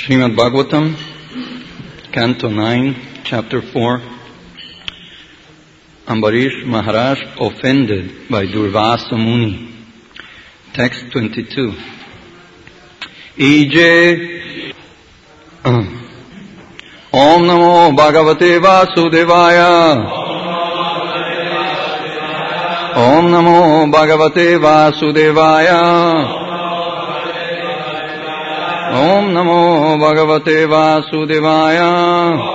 Srimad Bhagavatam, Canto 9, Chapter 4. Ambarish Maharaj offended by Durvasa Muni. Text 22. Ije Om Namo Bhagavate Vasudevaya. Om Namo Bhagavate Vasudevaya. Om Namo Bhagavate Vasudevaya.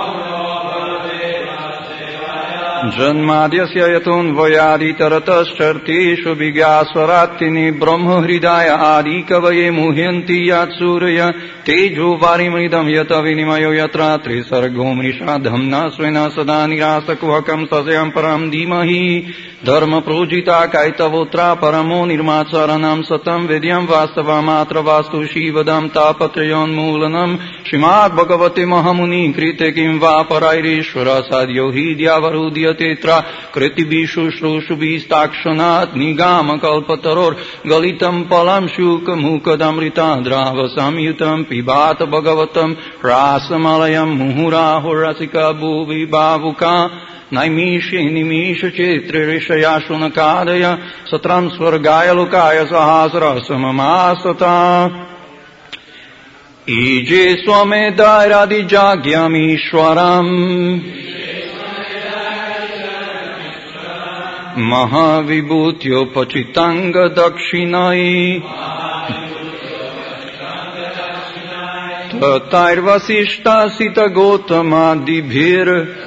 Janmadyasya yatun vayaditaratashartishu vigyasvaratini brahma hridaya adi kavaye muhyanti yatsurya tejo varimridam yata vinimayo yatra trisargo mrishadhamna svena sada nirasakvakam sasyam param dhimahi dharma projita kaitavotra paramo nirmacharanam satam vidyam vastava matra vastu shivadam tapatrayon mulanam Srimad Bhagavate Mahamuni krite kim va parairishvara sadyo hidyavarudya tetra kritibishu shrushubhistakshanat nigama kalpataror galitam palam shuka mukadamrita drava samyutam pibata bhagavatam rasamalayam muhurahurasika bhuvi bhavuka Naimishi nimisha chetre rishayashunakadaya satram swargaya lokaya sahasra samamasata Ije swamedairadi jagyam ishwaram Mahavibhutyo pachitanga dakshinai Tatairvasishta sita gotama dibhir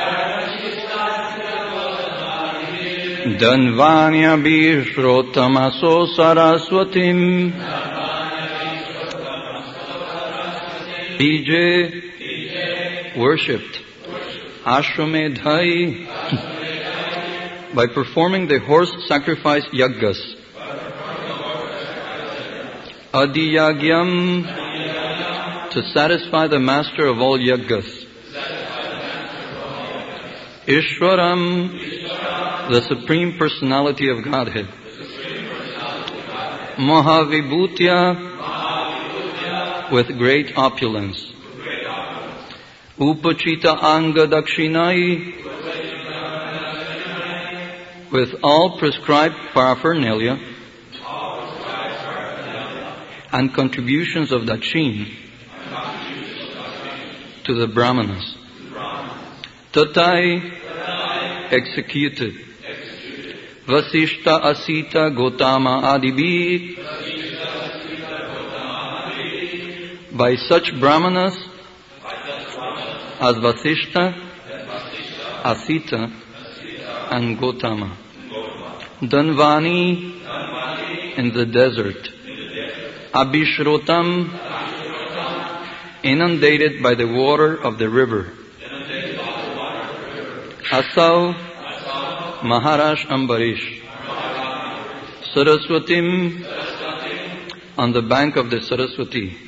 Danvanya bhishrotamaso saraswatim DJ worshipped Ashwamedhai by performing the horse sacrifice yaggas. Adiyagyam to satisfy the master of all yaggas. Ishwaram the Supreme Personality of Godhead. Mahavibhutya with great opulence. Upachita anga dakshinai with all prescribed paraphernalia and contributions of dakshin to the brahmanas. Tatai executed. Vasishta Asita Gotama Adibhi by such brahmanas as Vasishta, Asita and Gotama. Danvani in the desert. Abhishrotam inundated by the water of the river. Asau Maharaj Ambarish. Saraswatim on the bank of the Saraswati.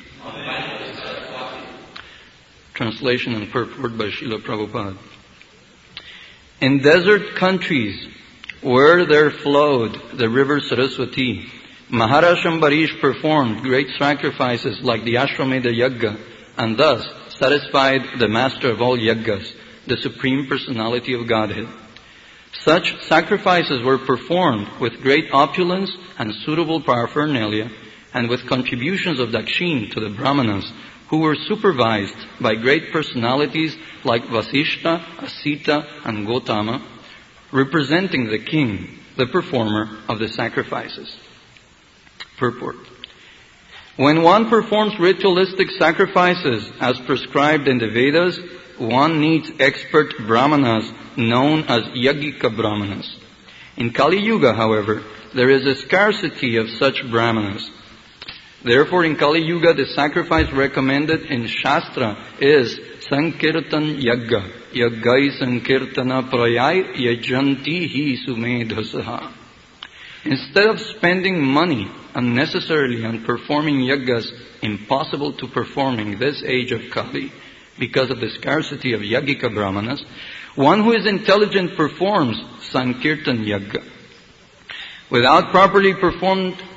Translation and purport by Srila Prabhupada. In desert countries where there flowed the river Saraswati, Maharaj Ambarish performed great sacrifices like the Ashwamedha Yagga and thus satisfied the master of all yaggas, the Supreme Personality of Godhead. Such sacrifices were performed with great opulence and suitable paraphernalia and with contributions of dakshin to the brahmanas who were supervised by great personalities like Vasishta, Asita and Gotama, representing the king, the performer of the sacrifices. Purport. When one performs ritualistic sacrifices as prescribed in the Vedas, one needs expert brahmanas known as Yagika brahmanas. In Kali Yuga, however, there is a scarcity of such brahmanas. Therefore, in Kali Yuga, the sacrifice recommended in Shastra is Sankirtan Yagga. Yaggai Sankirtana Prayai Yajanti Hi Sumedhasaha. Instead of spending money unnecessarily on performing yaggas impossible to perform in this age of Kali, because of the scarcity of Yagika brahmanas, one who is intelligent performs Sankirtan Yagga. Without properly performed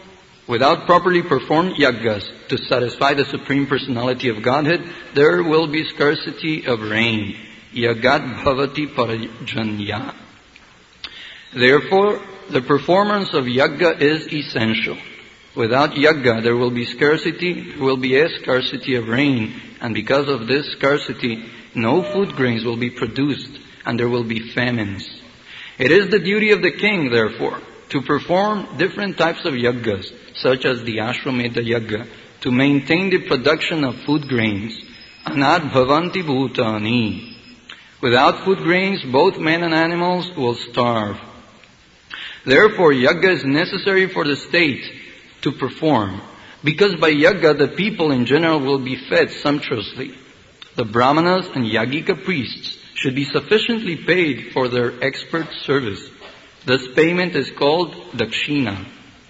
Without properly performed yaggas to satisfy the Supreme Personality of Godhead, there will be scarcity of rain. Yagat bhavati parajanya. Therefore, the performance of yagga is essential. Without yagga, there will be a scarcity of rain, and because of this scarcity, no food grains will be produced, and there will be famines. It is the duty of the king, therefore, to perform different types of yaggas, such as the Ashwamedha yagga, to maintain the production of food grains. Anad bhavanti bhutani. Without food grains, both men and animals will starve. Therefore, yagga is necessary for the state to perform, because by yagga the people in general will be fed sumptuously. The brahmanas and yagika priests should be sufficiently paid for their expert service. This payment is called dakshina.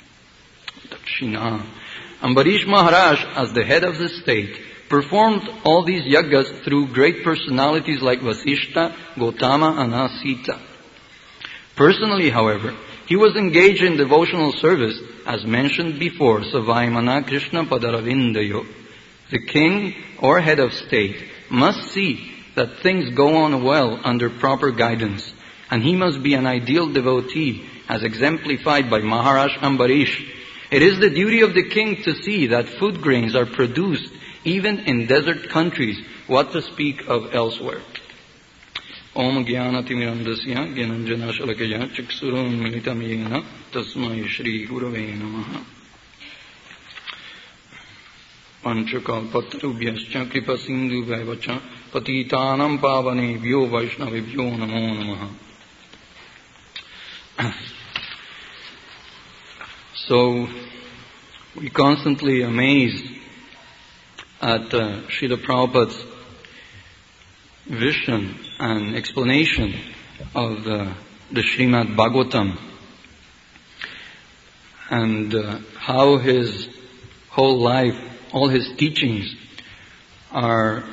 Ambarish Maharaj, as the head of the state, performed all these yaggas through great personalities like Vasishta, Gotama, and Asita. Personally, however, he was engaged in devotional service, as mentioned before, Savaimana Krishna Padaravindayo. The king or head of state must see that things go on well under proper guidance, and he must be an ideal devotee, as exemplified by Maharaj Ambarish. It is the duty of the king to see that food grains are produced even in desert countries, what to speak of elsewhere. Om Jnanatimirandasya Gyananjana Shalakaya Chaksuram Militam Yena Tasmai Shri Gurave Namaha. Panchakalpatarubhyascha Kripa Sindhu Vaivacha Patitanam Pavane Vyo Vaishnavibhyo Namo Namaha. So, we constantly amazed at Srila Prabhupada's vision and explanation of the Srimad Bhagavatam, and how his whole life, all his teachings are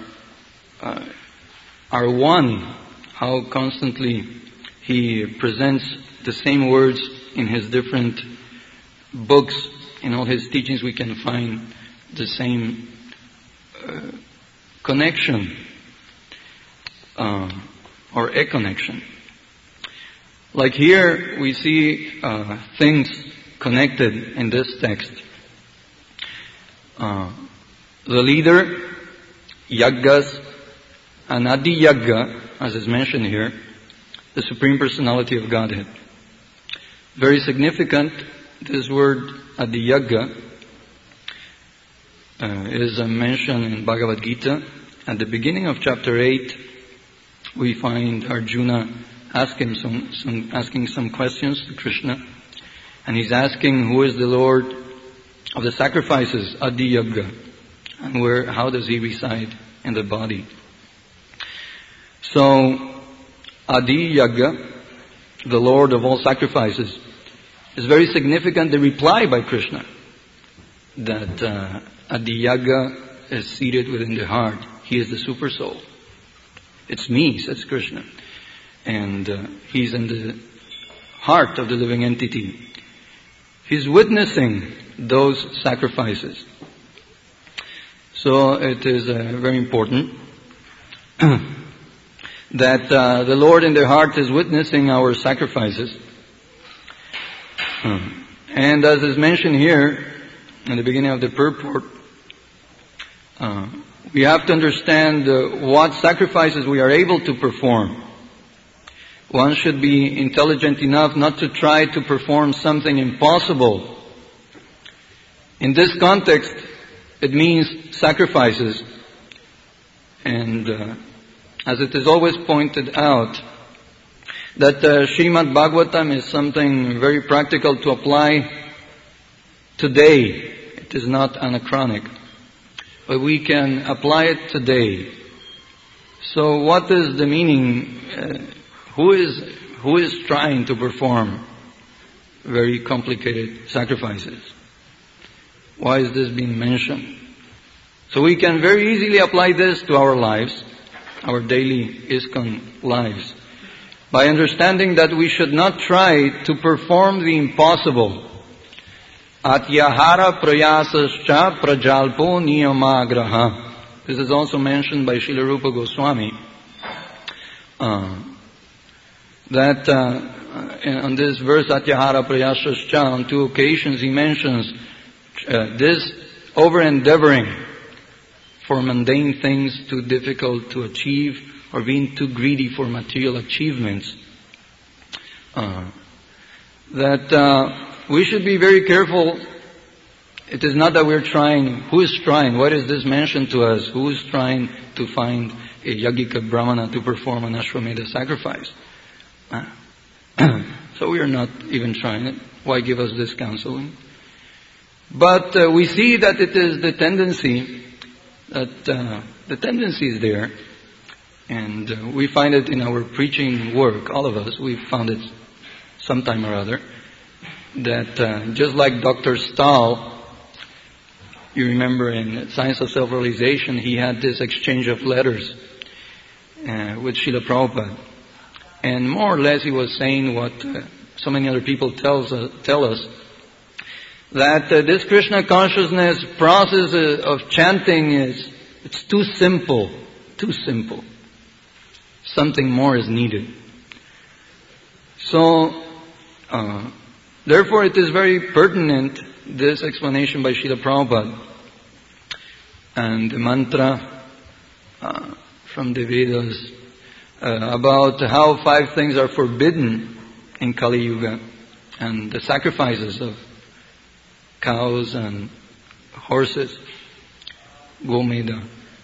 one. How constantly he presents the same words in his different books. In all his teachings we can find the same connection or a connection. Like here we see things connected in this text. The leader, yaggas, and Adi Yagga, as is mentioned here, the Supreme Personality of Godhead. Very significant, this word Adi Yagga is mentioned in Bhagavad Gita. At the beginning of chapter 8, we find Arjuna asking some questions to Krishna, and he's asking who is the Lord of the sacrifices, Adi Yagga, and how does he reside in the body. So, Adi Yagga, the Lord of all sacrifices, is very significant. The reply by Krishna that Adi Yagga is seated within the heart. He is the super soul. It's me, says Krishna. And he's in the heart of the living entity. He's witnessing those sacrifices. So it is very important that the Lord in the heart is witnessing our sacrifices. And as is mentioned here in the beginning of the purport, we have to understand what sacrifices we are able to perform. One should be intelligent enough not to try to perform something impossible. In this context, it means sacrifices. And as it is always pointed out, that Srimad Bhagavatam is something very practical to apply today. It is not anachronic, but we can apply it today. So what is the meaning? Who is trying to perform very complicated sacrifices? Why is this being mentioned? So we can very easily apply this to our lives, our daily ISKCON lives, by understanding that we should not try to perform the impossible. Atyahara prayasascha prajalpo niyamagraha. This is also mentioned by Srila Rupa Goswami. That on this verse, Atyahara prayasascha, on 2 occasions he mentions this over-endeavoring for mundane things too difficult to achieve, or being too greedy for material achievements. We should be very careful. It is not that we're trying. Who is trying? What is this mentioned to us? Who is trying to find a Yagika Brahmana to perform an Ashwamedha sacrifice? So we are not even trying it. Why give us this counseling? But we see that it is the tendency, the tendency is there. And we find it in our preaching work, all of us. We've found it sometime or other. That just like Dr. Stahl, you remember in Science of Self-Realization, he had this exchange of letters with Srila Prabhupada. And more or less he was saying what so many other people tell us, that this Krishna consciousness process of chanting it's too simple, too simple. Something more is needed. So, therefore it is very pertinent, this explanation by Srila Prabhupada, and the mantra from the Vedas about how 5 things are forbidden in Kali Yuga, and the sacrifices of cows and horses, Gomeda,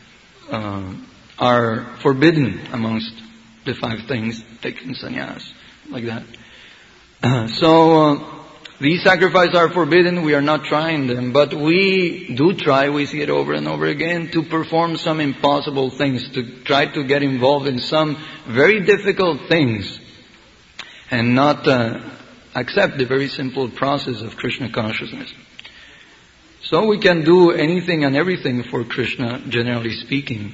are forbidden amongst the 5 things, taking sannyas, like that. So, these sacrifices are forbidden, we are not trying them, but we do try, we see it over and over again, to perform some impossible things, to try to get involved in some very difficult things, and not accept the very simple process of Krishna consciousness. So we can do anything and everything for Krishna, generally speaking.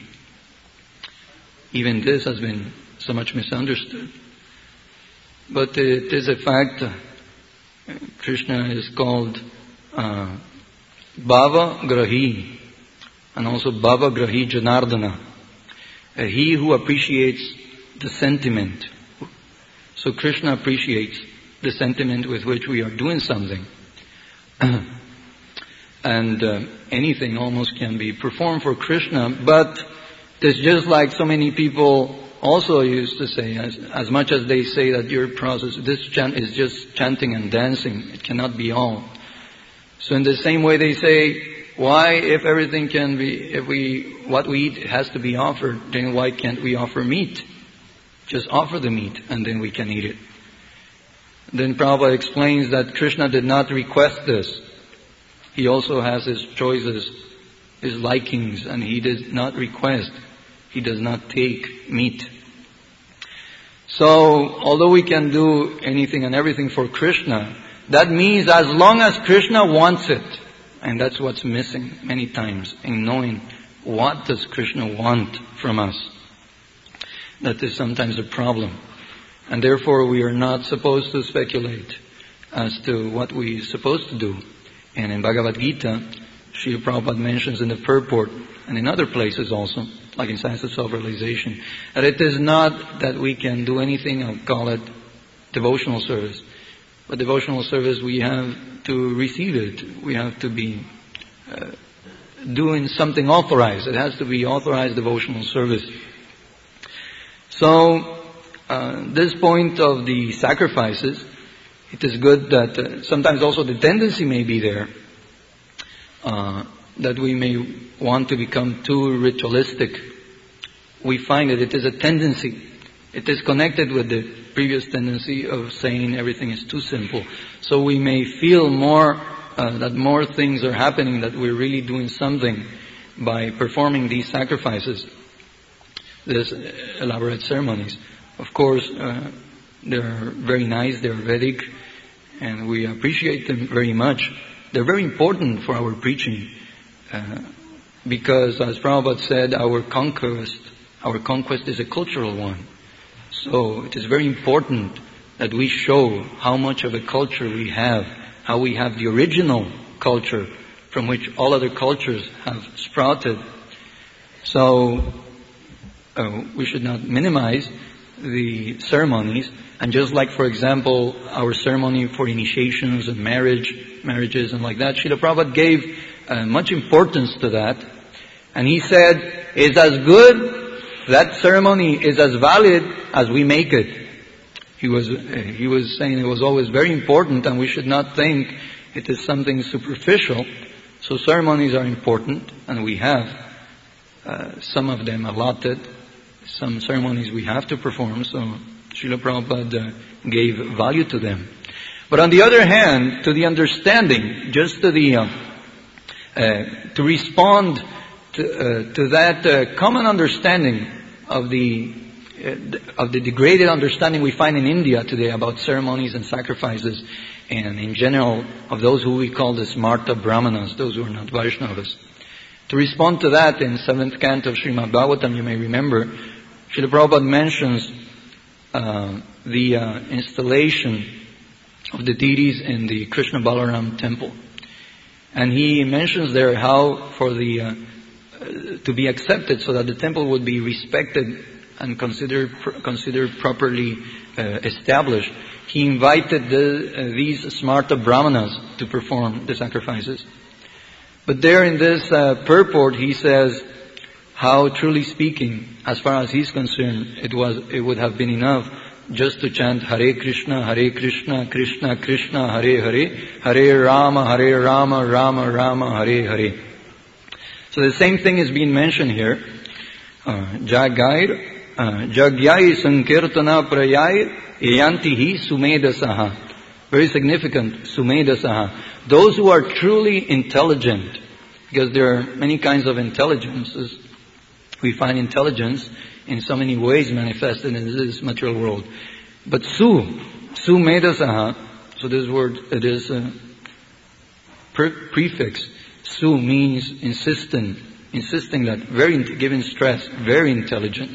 Even this has been so much misunderstood. But it is a fact. Krishna is called Bhava Grahi, and also Bhava Grahi Janardana. He who appreciates the sentiment. So Krishna appreciates the sentiment with which we are doing something. And anything almost can be performed for Krishna, but it's just like so many people also used to say, as much as they say that your process, this chant is just chanting and dancing, it cannot be all. So in the same way they say, why if everything can be, what we eat has to be offered, then why can't we offer meat? Just offer the meat and then we can eat it. Then Prabhupada explains that Krishna did not request this. He also has his choices, his likings, and he does not request. He does not take meat. So, although we can do anything and everything for Krishna, that means as long as Krishna wants it, and that's what's missing many times, in knowing what does Krishna want from us. That is sometimes a problem. And therefore we are not supposed to speculate as to what we're supposed to do. And in Bhagavad Gita, Srila Prabhupada mentions in the purport, and in other places also, like in Science of Self-Realization, that it is not that we can do anything, I'll call it devotional service. But devotional service, we have to receive it. We have to be doing something authorized. It has to be authorized devotional service. So, this point of the sacrifices, it is good that sometimes also the tendency may be there, that we may want to become too ritualistic. We find that it is a tendency. It is connected with the previous tendency of saying everything is too simple. So we may feel more, that more things are happening, that we're really doing something by performing these sacrifices, these elaborate ceremonies. Of course, they're very nice, they're Vedic, and we appreciate them very much. They're very important for our preaching, because as Prabhupada said, our conquest is a cultural one. So it is very important that we show how much of a culture we have how we have the original culture from which all other cultures have sprouted. So we should not minimize the ceremonies. And just like, for example, our ceremony for initiations and marriages and like that, Srila Prabhupada gave much importance to that. And he said, it's as good, that ceremony is as valid as we make it. He was saying it was always very important, and we should not think it is something superficial. So ceremonies are important, and we have some of them allotted. Some ceremonies we have to perform, so Srila Prabhupada gave value to them. But on the other hand, to the understanding, just to the to respond to that common understanding of the degraded understanding we find in India today about ceremonies and sacrifices, and in general of those who we call the Smarta Brahmanas, those who are not Vaishnavas. To respond to that, in 7th canto of Srimad Bhagavatam, you may remember, Srila Prabhupada mentions the installation of the deities in the Krishna Balaram temple. And he mentions there how for the to be accepted, so that the temple would be respected and considered properly established, he invited these Smarta Brahmanas to perform the sacrifices. But there in this purport he says how, truly speaking, as far as he's concerned, it would have been enough just to chant Hare Krishna, Krishna Krishna, Hare Hare, Hare Rama, Rama Rama, Hare Hare. So the same thing is being mentioned here. Jagyai Sankirtana Prayai Yantihi Sumedasaha. Very significant, Sumedasaha. Those who are truly intelligent, because there are many kinds of intelligences. We find intelligence in so many ways manifested in this material world. But Sumedasaha, so this word, it is a prefix. Su means insisting that, giving stress, very intelligent.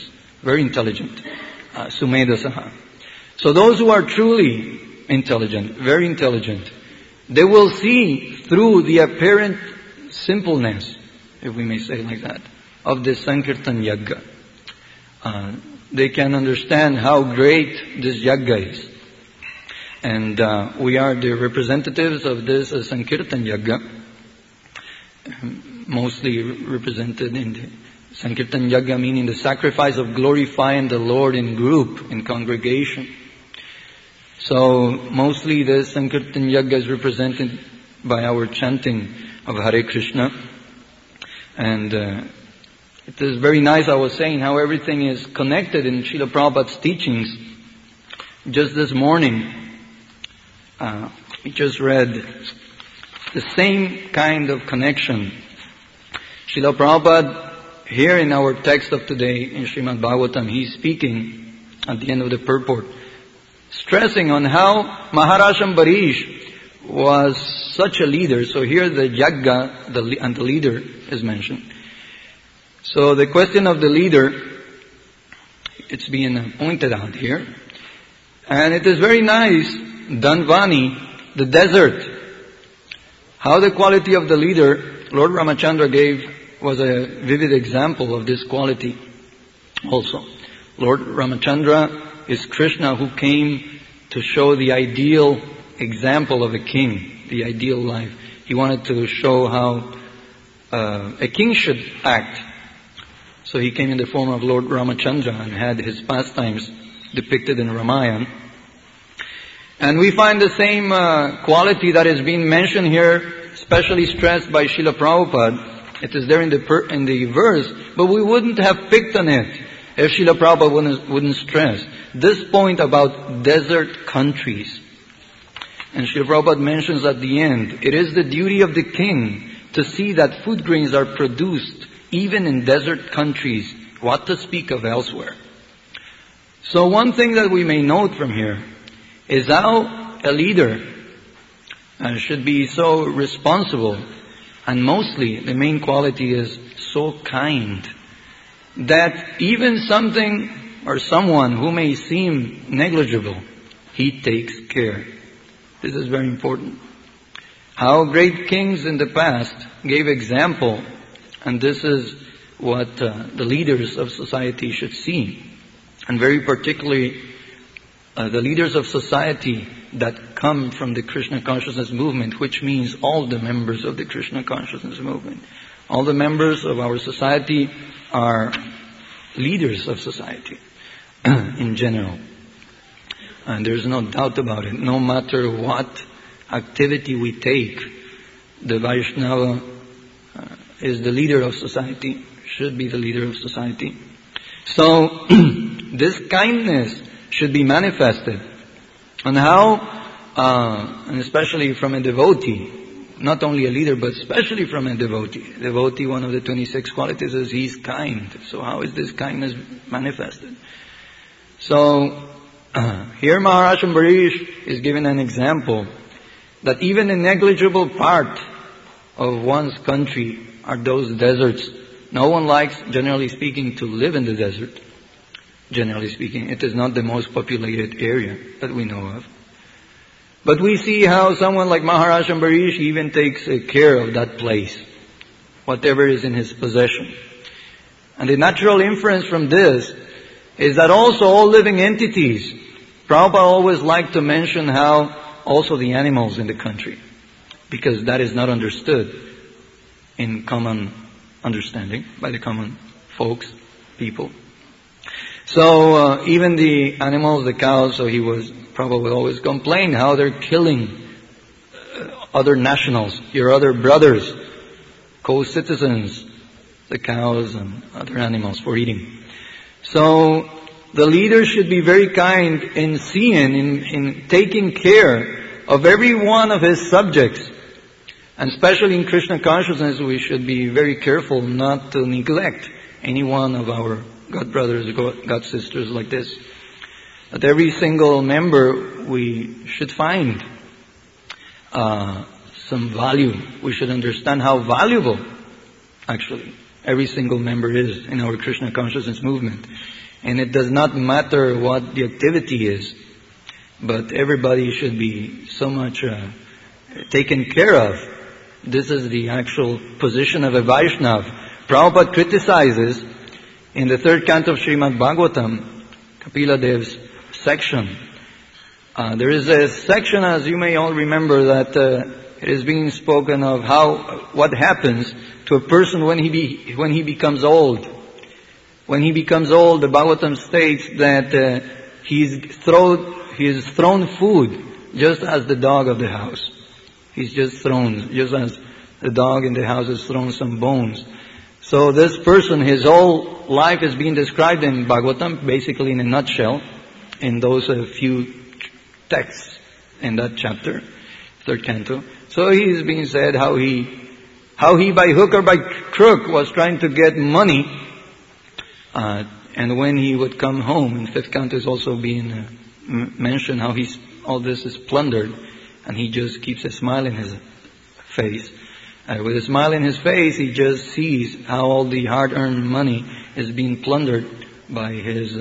Sumedasaha. So those who are truly intelligent, very intelligent, they will see through the apparent simpleness, if we may say it like that, of this Sankirtan Yagga. They can understand how great this Yagga is. And we are the representatives of this Sankirtan Yagga, mostly represented in the Sankirtan Yagga, meaning the sacrifice of glorifying the Lord in group, in congregation. So mostly the Sankirtan Yagga is represented by our chanting of Hare Krishna. And it is very nice, I was saying, how everything is connected in Srila Prabhupada's teachings. Just this morning, we just read the same kind of connection. Srila Prabhupada, here in our text of today, in Srimad Bhagavatam, he's speaking at the end of the purport, stressing on how Maharaj Ambarish was such a leader. So here the Yagga and the leader is mentioned. So the question of the leader, it's being pointed out here. And it is very nice, Danvani, the desert. How the quality of the leader, Lord Ramachandra was a vivid example of this quality also. Lord Ramachandra is Krishna who came to show the ideal example of a king, the ideal life. He wanted to show how a king should act. So he came in the form of Lord Ramachandra and had his pastimes depicted in Ramayana. And we find the same quality that is being mentioned here, especially stressed by Srila Prabhupada. It is there in the verse, but we wouldn't have picked on it if Srila Prabhupada wouldn't stress this point about desert countries. And Srila Prabhupada mentions at the end, it is the duty of the king to see that food grains are produced even in desert countries, what to speak of elsewhere. So one thing that we may note from here is how a leader should be so responsible, and mostly the main quality is so kind, that even something or someone who may seem negligible, he takes care. This is very important. How great kings in the past gave example, and this is what the leaders of society should see. And very particularly, the leaders of society that come from the Krishna consciousness movement, which means all the members of the Krishna consciousness movement. All the members of our society are leaders of society in general. And there's no doubt about it. No matter what activity we take, the Vaishnava is the leader of society, should be the leader of society. So, this kindness should be manifested. And how, and especially from a devotee, not only a leader, but especially from a devotee. Devotee, one of the 26 qualities is he's kind. So how is this kindness manifested? So, here Maharaj Ambarish is given an example that even a negligible part of one's country are those deserts. No one likes, generally speaking, to live in the desert. Generally speaking, it is not the most populated area that we know of. But we see how someone like Maharaj Ambarish even takes care of that place, whatever is in his possession. And the natural inference from this is that also all living entities, Prabhupada always liked to mention how also the animals in the country, because that is not understood in common understanding by the common folks, people. So even the animals, the cows, so Prabhupada would always complain how they're killing other nationals, your other brothers, co-citizens, the cows and other animals for eating. So the leader should be very kind in seeing, in taking care of every one of his subjects. And especially in Krishna consciousness, we should be very careful not to neglect any one of our God brothers, God sisters like this. That every single member we should find some value. We should understand how valuable actually every single member is in our Krishna consciousness movement. And it does not matter what the activity is, but everybody should be so much taken care of. This is the actual position of a Vaishnava. Prabhupada criticizes in the third canto of Srimad Bhagavatam, Kapila Dev's section. There is a section, as you may all remember, that it is being spoken of what happens to a person when he becomes old. When he becomes old, the Bhagavatam states that he is thrown food just as the dog of the house. He's just thrown, just as the dog in the house is thrown some bones. So this person, his whole life is being described in Bhagavatam, basically in a nutshell, in those few texts in that chapter, third canto. So he is being said how he by hook or by crook was trying to get money, and when he would come home, in fifth canto is also being mentioned how all this is plundered, and he just keeps a smile in his face. With a smile in his face, he just sees how all the hard-earned money is being plundered by his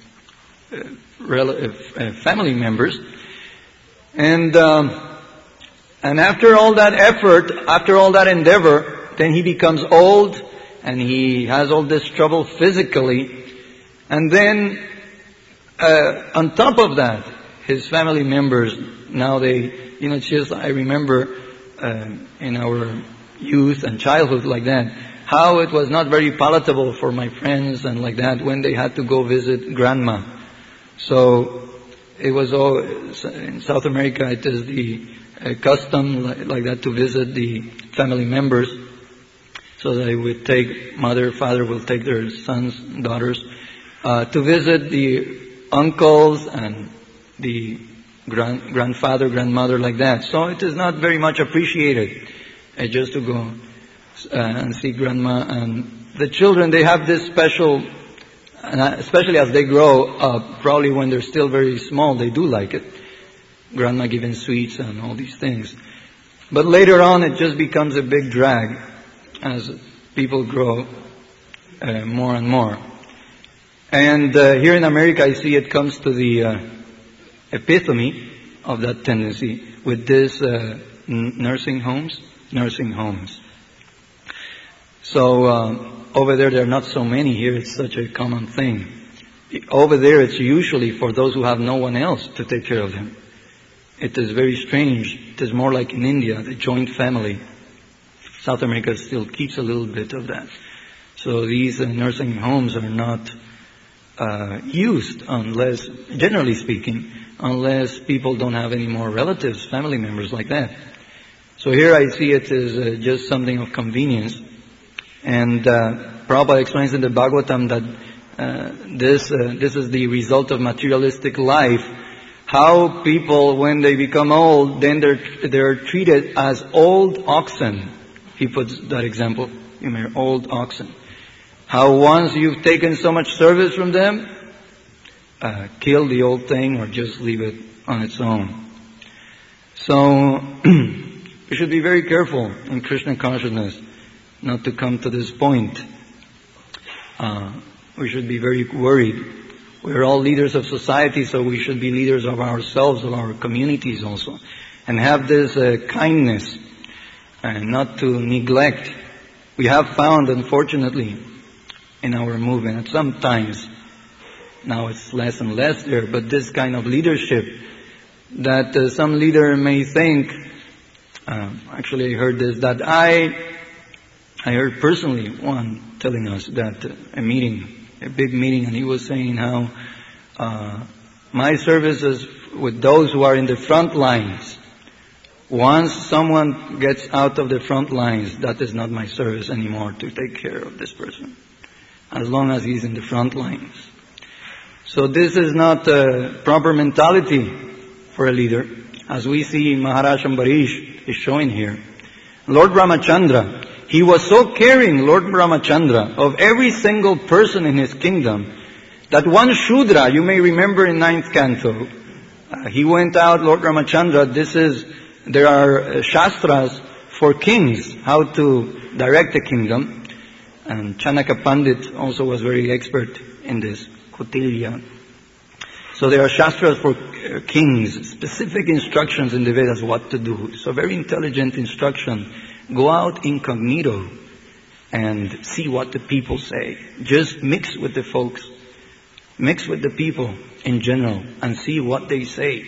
family members. And after all that effort, after all that endeavor, then he becomes old and he has all this trouble physically. And then, on top of that, his family members, now it's just, I remember in our youth and childhood like that, how it was not very palatable for my friends and like that when they had to go visit grandma. So it was all, in South America it is the custom like that to visit the family members. So they would take, mother, father will take their sons, daughters, to visit the uncles and the grandfather, grandmother like that. So it is not very much appreciated just to go and see grandma. And the children, they have this special, and especially as they grow up, probably when they're still very small, they do like it. Grandma giving sweets and all these things. But later on it just becomes a big drag as people grow more and more. And here in America I see it comes to the epitome of that tendency with this nursing homes? Nursing homes. So over there are not so many. Here it's such a common thing. Over there it's usually for those who have no one else to take care of them. It is very strange. It is more like in India, the joint family. South America still keeps a little bit of that. So these nursing homes are not used unless, generally speaking, unless people don't have any more relatives, family members like that. So here I see it as just something of convenience. And Prabhupada explains in the Bhagavatam that this is the result of materialistic life. How people, when they become old, then they're treated as old oxen. He puts that example, old oxen. How once you've taken so much service from them, kill the old thing or just leave it on its own. So we should be very careful in Krishna consciousness not to come to this point. We should be very worried. We're all leaders of society, so we should be leaders of ourselves, of our communities also. And have this kindness and not to neglect. We have found, unfortunately, in our movement, at some times, now it's less and less there, but this kind of leadership that some leader may think, actually I heard this, that I heard personally one telling us that a big meeting, and he was saying how my service is with those who are in the front lines. Once someone gets out of the front lines, that is not my service anymore to take care of this person, as long as he's in the front lines. So this is not a proper mentality for a leader, as we see Maharaj Ambarish is showing here. Lord Ramachandra, he was so caring, Lord Ramachandra, of every single person in his kingdom, that one Shudra, you may remember in 9th canto, he went out, Lord Ramachandra, there are Shastras for kings, how to direct the kingdom. And Chanaka Pandit also was very expert in this, Kautilya. So there are Shastras for kings, specific instructions in the Vedas what to do. So very intelligent instruction. Go out incognito and see what the people say. Just mix with the folks. Mix with the people in general and see what they say.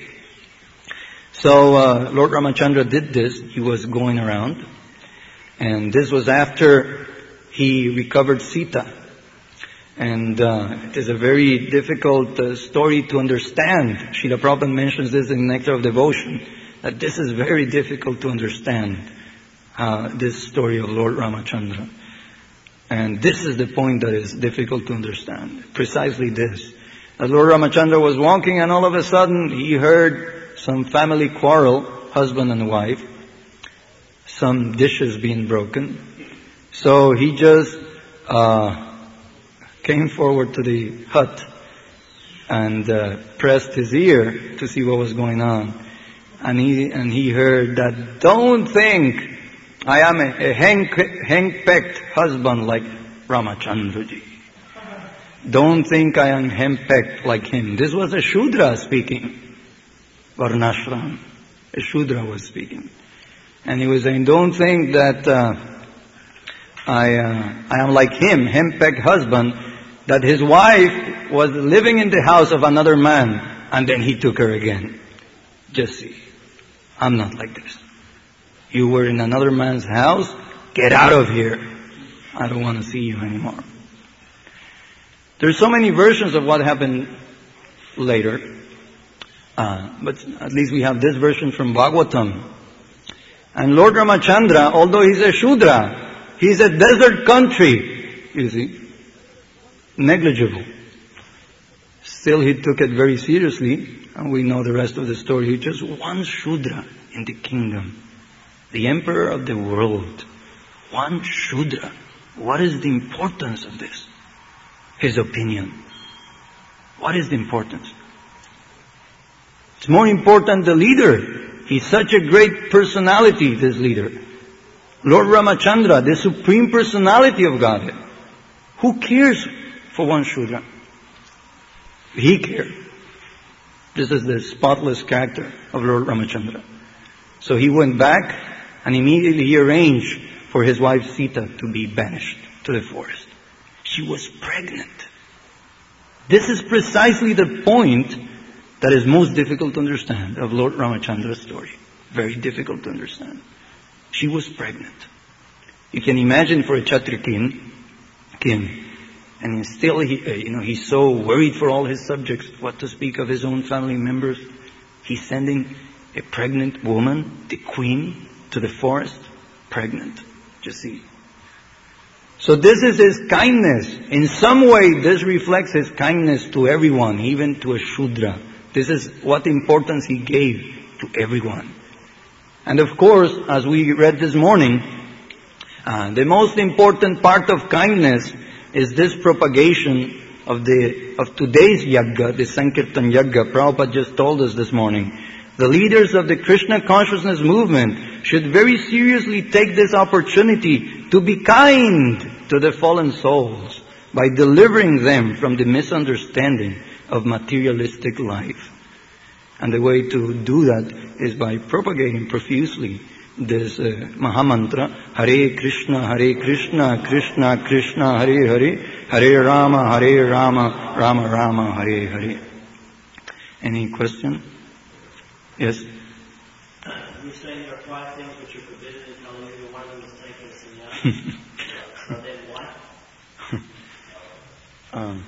So Lord Ramachandra did this. He was going around. And this was after he recovered Sita. And it is a very difficult story to understand. Srila Prabhupada mentions this in Nectar of Devotion, that this is very difficult to understand, this story of Lord Ramachandra. And this is the point that is difficult to understand. Precisely this. That Lord Ramachandra was walking and all of a sudden he heard some family quarrel, husband and wife, some dishes being broken. So he just came forward to the hut and pressed his ear to see what was going on. And he heard that, don't think I am a henpecked husband like Ramachandraji. Don't think I am henpecked like him. This was a Shudra speaking. Varnashram. A Shudra was speaking. And he was saying, don't think that I am like him, henpecked husband, that his wife was living in the house of another man and then he took her again. Just see. I'm not like this. You were in another man's house, get out of here. I don't want to see you anymore. There's so many versions of what happened later. But at least we have this version from Bhagavatam. And Lord Ramachandra, although he's a Shudra, he's a desert country, you see, negligible. Still he took it very seriously, and we know the rest of the story. He's just one Shudra in the kingdom. The emperor of the world. One Shudra. What is the importance of this? His opinion. What is the importance? It's more important the leader. He's such a great personality, this leader. Lord Ramachandra, the supreme personality of Godhead. Who cares for one Shudra? He cared. This is the spotless character of Lord Ramachandra. So he went back and immediately he arranged for his wife Sita to be banished to the forest. She was pregnant. This is precisely the point that is most difficult to understand of Lord Ramachandra's story. Very difficult to understand. She was pregnant. You can imagine for a Kshatriya king, and still he's so worried for all his subjects, what to speak of his own family members. He's sending a pregnant woman, the queen, to the forest, pregnant. Just see. So this is his kindness. In some way, this reflects his kindness to everyone, even to a Shudra. This is what importance he gave to everyone. And of course, as we read this morning, the most important part of kindness is this propagation of today's Yagga, the Sankirtan Yagga. Prabhupada just told us this morning. The leaders of the Krishna consciousness movement should very seriously take this opportunity to be kind to the fallen souls by delivering them from the misunderstanding of materialistic life. And the way to do that is by propagating profusely this Mahamantra, Hare Krishna, Krishna Krishna, Hare Hare, Hare Rama, Rama Rama, Hare Hare. Any question? Yes? You're saying there are 5 things which are forbidden in Kali Yuga. One of them is taking sannyas. So then what?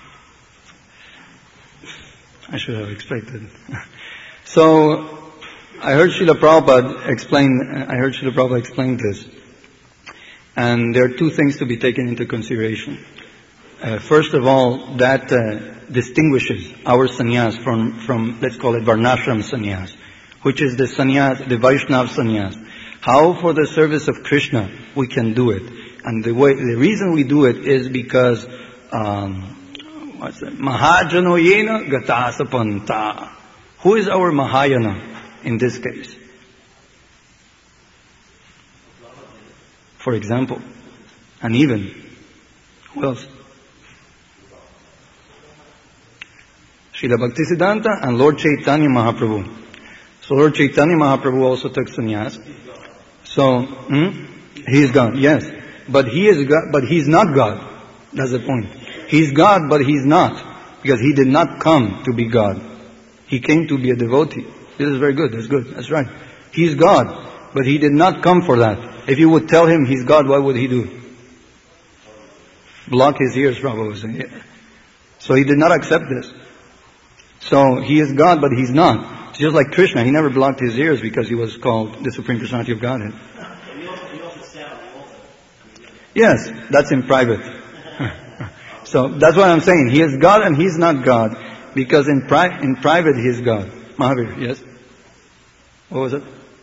I should have expected. So, I heard Srila Prabhupada explain this. And there are 2 things to be taken into consideration. First of all, that distinguishes our sannyas from, let's call it Varnashram sannyas, which is the sannyas, the Vaishnav sannyas. How for the service of Krishna we can do it. And the reason we do it is because Mahajano yena gatasapanta. Who is our Mahayana in this case? For example. And even, who else? Srila Bhaktisiddhanta and Lord Chaitanya Mahaprabhu. So Lord Chaitanya Mahaprabhu also took sannyas. So, he is God, yes. But he is God, but he's not God. That's the point. He's God, but he's not. Because he did not come to be God. He came to be a devotee. This is very good, that's right. He's God, but he did not come for that. If you would tell him he's God, what would he do? Block his ears, probably. So he did not accept this. So he is God, but he's not. It's just like Krishna. He never blocked his ears because he was called the Supreme Personality of Godhead. Yes, that's in private. So that's what I'm saying. He is God and he's not God. Because in private he is God. Mahavir, yes? What was it?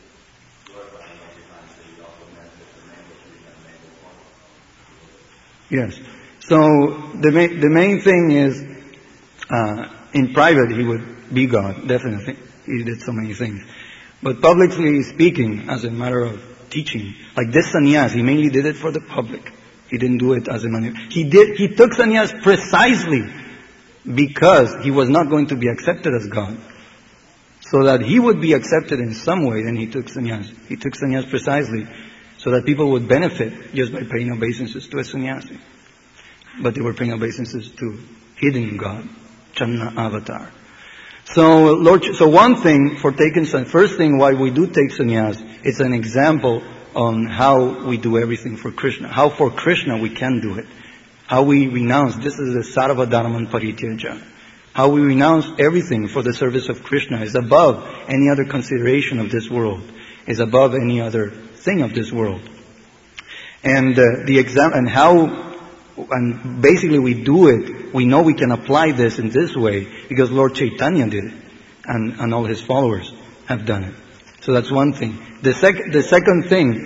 Yes. So the main thing is, in private he would be God, definitely. He did so many things. But publicly speaking, as a matter of teaching, like this sannyas, he mainly did it for the public. He didn't do it as a man. He took sannyas precisely because he was not going to be accepted as God. So that he would be accepted in some way, then he took sannyas. He took sannyas precisely so that people would benefit just by paying obeisances to a sannyasi. But they were paying obeisances to hidden God, Channa Avatar. So one thing for taking sannyas, first thing why we do take sannyas, it's an example on how we do everything for Krishna. How for Krishna we can do it. How we renounce, this is the Sarva Dharman Parityaja. How we renounce everything for the service of Krishna is above any other consideration of this world. Is above any other thing of this world. And and basically we do it, we know we can apply this in this way because Lord Chaitanya did it. And all his followers have done it. So that's one thing. The second thing.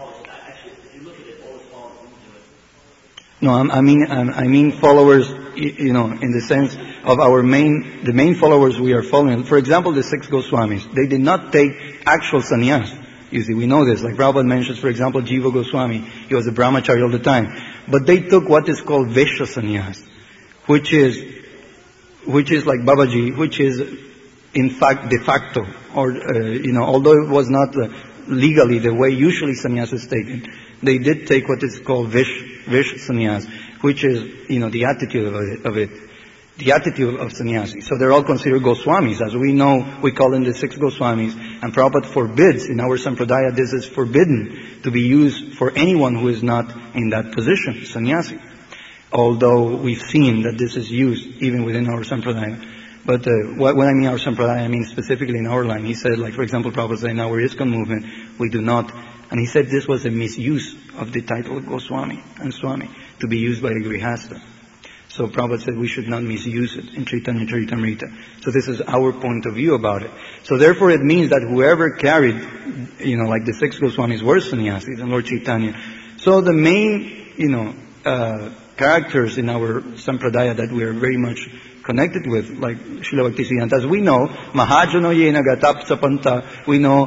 No, I mean followers, in the sense of the main followers we are following. For example, the 6 Goswamis. They did not take actual sannyas. You see, we know this. Like Prabhupada mentions, for example, Jiva Goswami. He was a brahmachari all the time. But they took what is called Vaishya sannyas, which is like Babaji, which is in fact, de facto, or, although it was not legally the way usually sannyas is taken, they did take what is called vish sannyas, which is, the attitude of it. The attitude of sannyasi. So they're all considered Goswamis. As we know, we call them the 6 Goswamis. And Prabhupada forbids, in our Sampradaya, this is forbidden to be used for anyone who is not in that position, sannyasi. Although we've seen that this is used even within our Sampradaya. But when I mean our Sampradaya, I mean specifically in our line. He said, like for example, Prabhupada said, in our ISKCON movement, we do not. And he said this was a misuse of the title of Goswami and Swami to be used by a Grihastha. So Prabhupada said we should not misuse it in Chaitanya Charitamrita. So this is our point of view about it. So therefore it means that whoever carried, like the 6 Goswamis were sannyasis and Lord Chaitanya. So the main, characters in our Sampradaya that we are very much connected with, like Srila Bhaktisiddhanta, as we know, Mahajano Yena Gatap Sapanta, we know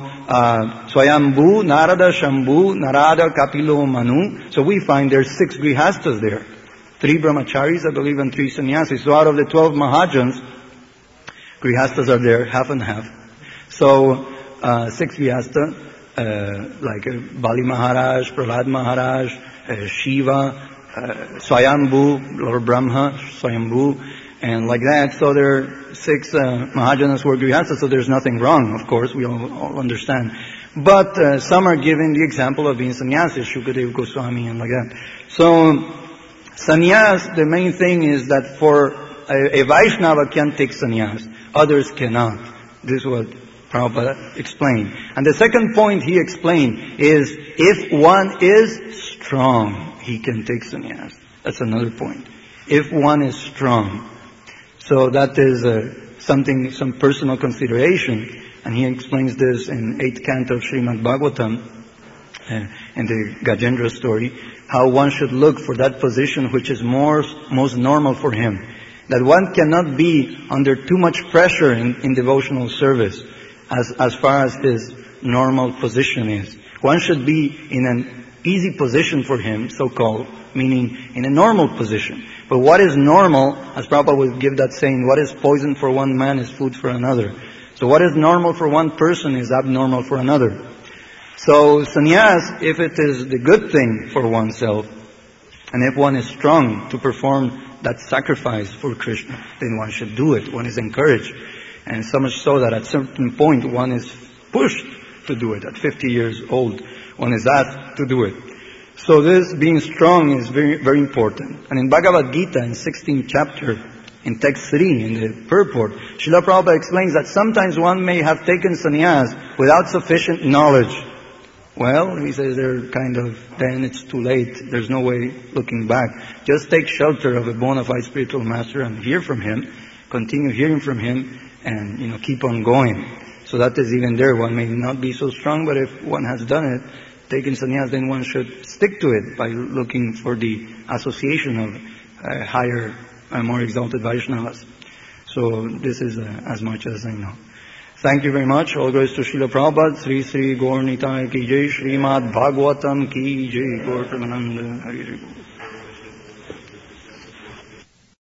Swayambhu, Narada Shambhu, Narada Kapilo Manu. So we find there's 6 Grihasthas there. 3 brahmacharis, I believe, and 3 sannyasis. So out of the 12 mahajans, grihasthas are there, half and half. So 6 grihastha, like Bali Maharaj, Prahlad Maharaj, Shiva, Swayambhu, Lord Brahma, Swayambhu, and like that. So there are 6 mahajanas were grihasthas, so there's nothing wrong, of course, we all understand. But some are given the example of being sannyasis, Shukadev Goswami and like that. So sannyas, the main thing is that for a Vaishnava can take sannyas, others cannot. This is what Prabhupada explained. And the second point he explained is, if one is strong, he can take sannyas. That's another point. If one is strong. So that is some personal consideration. And he explains this in 8th canto of Srimad Bhagavatam, in the Gajendra story, how one should look for that position which is most normal for him. That one cannot be under too much pressure in devotional service as far as his normal position is. One should be in an easy position for him, so-called, meaning in a normal position. But what is normal, as Prabhupada would give that saying, what is poison for one man is food for another. So what is normal for one person is abnormal for another. So sannyas, if it is the good thing for oneself, and if one is strong to perform that sacrifice for Krishna, then one should do it. One is encouraged. And so much so that at a certain point one is pushed to do it. At 50 years old, one is asked to do it. So this being strong is very, very important. And in Bhagavad Gita, in 16th chapter, in text 3, in the purport, Srila Prabhupada explains that sometimes one may have taken sannyas without sufficient knowledge. Well, he says then it's too late. There's no way looking back. Just take shelter of a bona fide spiritual master and hear from him. Continue hearing from him and, keep on going. So that is even there. One may not be so strong, but if one has done it, taken sannyas, then one should stick to it by looking for the association of higher, more exalted Vaishnavas. So this is as much as I know. Thank you very much. All goes to Srila Prabhupada. Sri Sri Gaur Nitai ki jai. Srimad Bhagavatam ki jai. Gaur Premananda Hari Hari.